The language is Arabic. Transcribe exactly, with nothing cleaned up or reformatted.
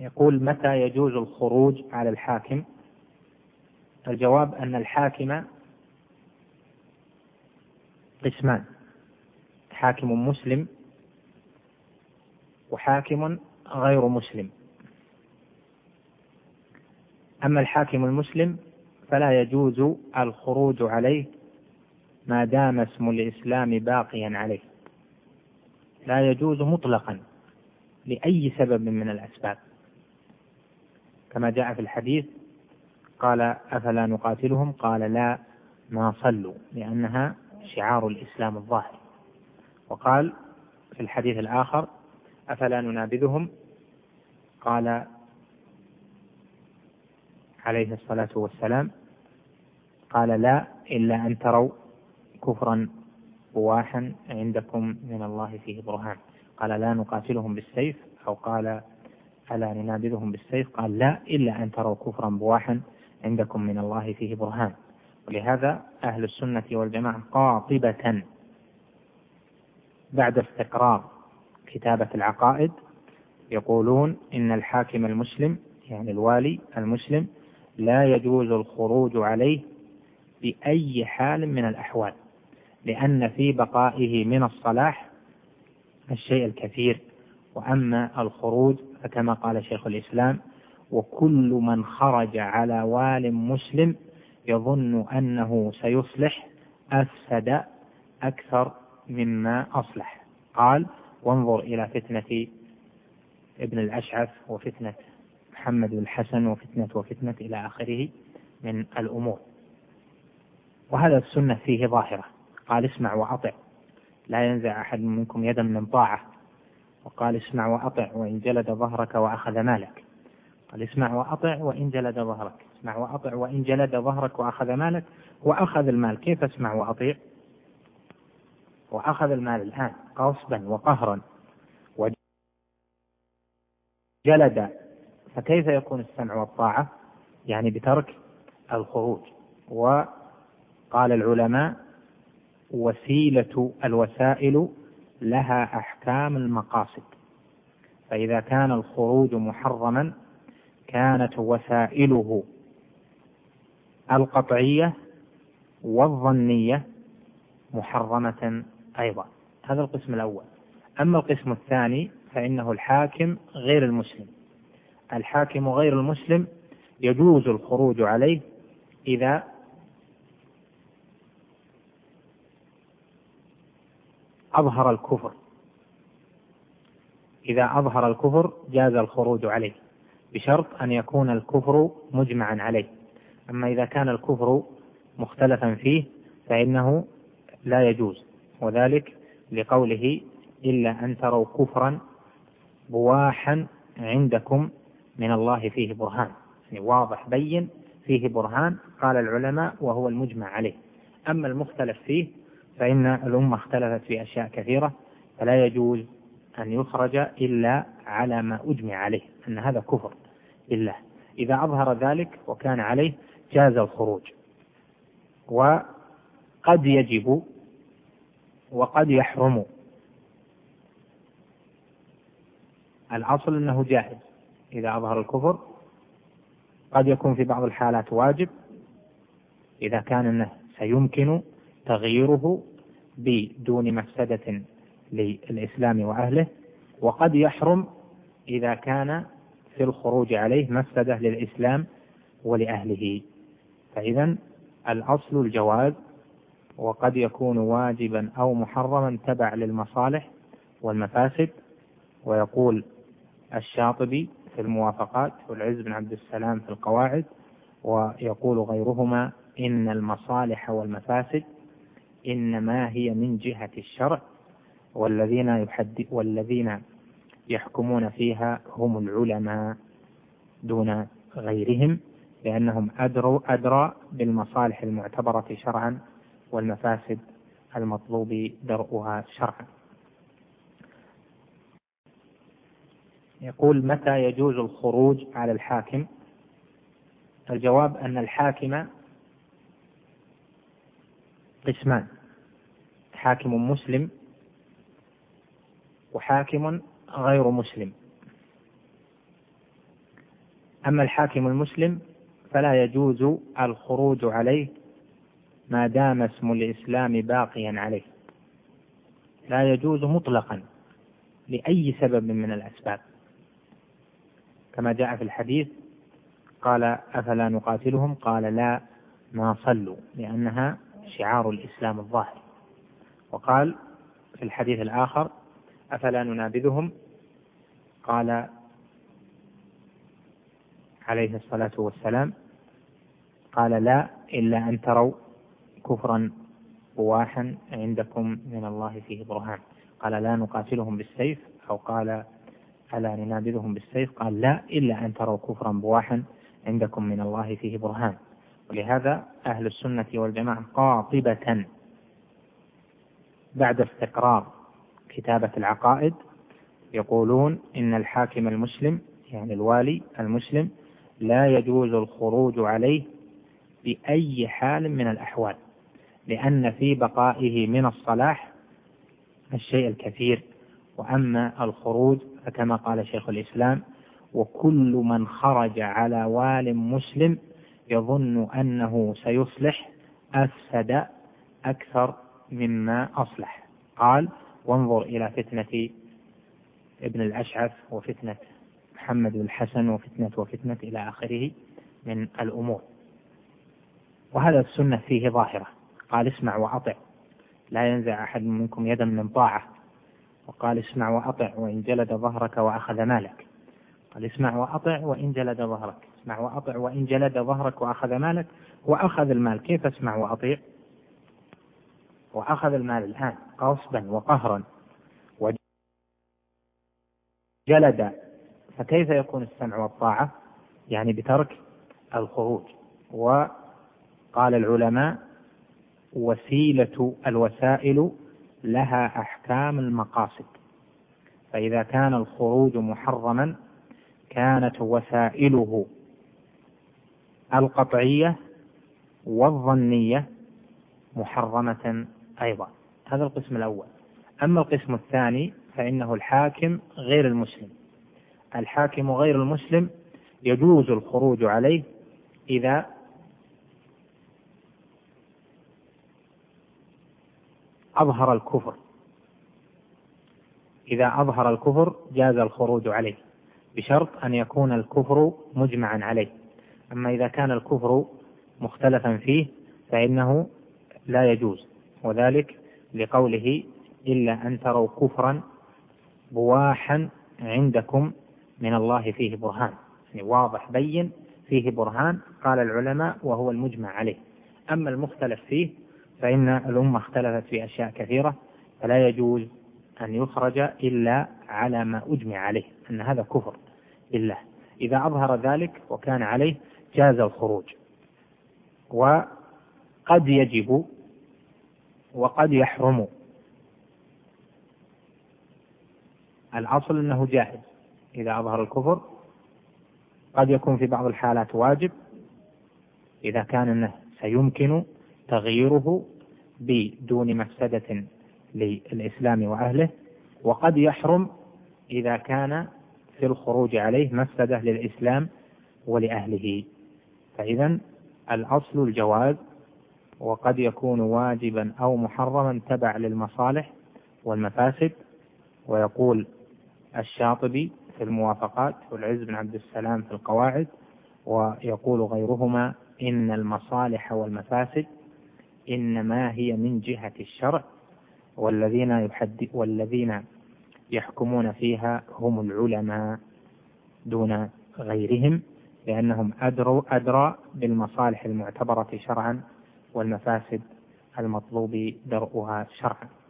يقول: متى يجوز الخروج على الحاكم؟ الجواب أن الحاكم قسمان: حاكم مسلم وحاكم غير مسلم. أما الحاكم المسلم فلا يجوز الخروج عليه ما دام اسم الإسلام باقيا عليه، لا يجوز مطلقا لأي سبب من الأسباب، كما جاء في الحديث: قال: أفلا نقاتلهم؟ قال: لا، ما صلوا، لأنها شعار الإسلام الظاهر. وقال في الحديث الآخر: أفلا ننابذهم؟ قال عليه الصلاة والسلام: قال: لا، إلا أن تروا كفرا بواحا عندكم من الله فيه برهان. قال: لا نقاتلهم بالسيف، أو قال: ألا ننابذهم بالسيف؟ قال: لا، إلا أن تروا كفرا بواحا عندكم من الله فيه برهان. ولهذا أهل السنة والجماعة قاطبة بعد استقرار كتابة العقائد يقولون إن الحاكم المسلم، يعني الوالي المسلم، لا يجوز الخروج عليه بأي حال من الأحوال، لأن في بقائه من الصلاح الشيء الكثير. وأما الخروج فكما قال شيخ الإسلام: وكل من خرج على وال مسلم يظن أنه سيصلح أفسد أكثر مما أصلح. قال: وانظر إلى فتنة ابن الأشعث، وفتنة محمد بن الحسن، وفتنة وفتنة إلى آخره من الأمور. وهذا السنة فيه ظاهرة. قال: اسمع وأطع، لا ينزع أحد منكم يدا من طاعة. وقال: اسمع وأطع وإن جلد ظهرك وأخذ مالك. قال: اسمع وأطع وإن جلد ظهرك، اسمع وأطع وإن جلد ظهرك وأخذ مالك. وأخذ المال، كيف اسمع وأطيع؟ وأخذ المال الآن غصبا وقهرا، وجلد، فكيف يكون السمع والطاعة؟ يعني بترك الخروج. وقال العلماء: وسيلة الوسائل لها أحكام المقاصد، فإذا كان الخروج محرما كانت وسائله القطعية والظنية محرمة أيضا. هذا القسم الأول. أما القسم الثاني فإنه الحاكم غير المسلم. الحاكم غير المسلم يجوز الخروج عليه إذا أظهر الكفر. إذا أظهر الكفر جاز الخروج عليه، بشرط أن يكون الكفر مجمعا عليه. أما إذا كان الكفر مختلفا فيه فإنه لا يجوز، وذلك لقوله: إلا أن تروا كفرا بواحا عندكم من الله فيه برهان، يعني واضح بين فيه برهان. قال العلماء: وهو المجمع عليه. أما المختلف فيه فإن الأمة اختلفت في أشياء كثيرة، فلا يجوز أن يخرج إلا على ما أجمع عليه أن هذا كفر بالله. إذا أظهر ذلك وكان عليه جاز الخروج. وقد يجب وقد يحرم. الأصل أنه جائز إذا أظهر الكفر. قد يكون في بعض الحالات واجب إذا كان أنه سيمكن تغييره بدون مفسدة للإسلام وأهله. وقد يحرم إذا كان في الخروج عليه مفسدة للإسلام ولأهله. فإذن الأصل الجواز، وقد يكون واجبا أو محرما تبع للمصالح والمفاسد. ويقول الشاطبي في الموافقات، والعز بن عبد السلام في القواعد، ويقول غيرهما: إن المصالح والمفاسد إنما هي من جهة الشرع، والذين يحد والذين يحكمون فيها هم العلماء دون غيرهم، لأنهم أدروا أدرى بالمصالح المعتبرة شرعا والمفاسد المطلوب درءها شرعا. يقول: متى يجوز الخروج على الحاكم؟ الجواب أن الحاكم قسمان: حاكم مسلم وحاكم غير مسلم. أما الحاكم المسلم فلا يجوز الخروج عليه ما دام اسم الإسلام باقيا عليه، لا يجوز مطلقا لأي سبب من الأسباب، كما جاء في الحديث قال أفلا نقاتلهم؟ قال لا، ما صلوا، لأنها شعار الإسلام الظاهر. وقال في الحديث الآخر أفلا ننابذهم؟ قال عليه الصلاة والسلام قال لا، إلا أن تروا كفرا بواحا عندكم من الله فيه برهان. قال لا نقاتلهم بالسيف، أو قال ألا ننابذهم بالسيف؟ قال لا، إلا أن تروا كفرا بواحا عندكم من الله فيه برهان. ولهذا أهل السنة والجماعة قاطبة بعد استقرار كتابة العقائد يقولون إن الحاكم المسلم يعني الوالي المسلم لا يجوز الخروج عليه بأي حال من الأحوال، لأن في بقائه من الصلاح الشيء الكثير. وأما الخروج فكما قال شيخ الإسلام وكل من خرج على وال مسلم يظن أنه سيصلح أفسد أكثر مما أصلح. قال وانظر إلى فتنة ابن الأشعث وفتنة محمد بن الحسن وفتنة وفتنة إلى آخره من الأمور. وهذا السنة فيه ظاهرة. قال اسمع وأطع، لا ينزع أحد منكم يدا من طاعة. وقال اسمع وأطع وإن جلد ظهرك وأخذ مالك. قال اسمع وأطع وإن جلد ظهرك، اسمع وأطع وإن جلد ظهرك وأخذ مالك. وأخذ المال، كيف اسمع وأطيع؟ وأخذ المال الآن غصبا وقهرا وجلد، فكيف يكون السمع والطاعة؟ يعني بترك الخروج. وقال العلماء وسيلة الوسائل لها أحكام المقاصد، فإذا كان الخروج محرما كانت وسائله القطعية والظنية محرمة أيضا. هذا القسم الأول. أما القسم الثاني فإنه الحاكم غير المسلم. الحاكم غير المسلم يجوز الخروج عليه إذا أظهر الكفر. إذا أظهر الكفر جاز الخروج عليه بشرط أن يكون الكفر مجمعا عليه. أما إذا كان الكفر مختلفا فيه فإنه لا يجوز، وذلك لقوله إلا أن تروا كفرا بواحا عندكم من الله فيه برهان، يعني واضح بين فيه برهان. قال العلماء وهو المجمع عليه. أما المختلف فيه فإن الأمة اختلفت في أشياء كثيرة، فلا يجوز أن يخرج إلا على ما أجمع عليه أن هذا كفر بالله. إذا أظهر ذلك وكان عليه جاز الخروج. وقد يجب وقد يحرم. الأصل أنه جائز إذا أظهر الكفر. قد يكون في بعض الحالات واجب إذا كان أنه سيمكن تغييره بدون مفسدة للإسلام وأهله. وقد يحرم إذا كان في الخروج عليه مفسدة للإسلام ولأهله. فإذا الأصل الجواز، وقد يكون واجبا أو محرما تبع للمصالح والمفاسد. ويقول الشاطبي في الموافقات والعز بن عبد السلام في القواعد، ويقول غيرهما إن المصالح والمفاسد إنما هي من جهة الشرع، والذين يحد والذين يحكمون فيها هم العلماء دون غيرهم، لأنهم أدروا أدرى بالمصالح المعتبرة شرعا والمفاسد المطلوب درءها شرعا.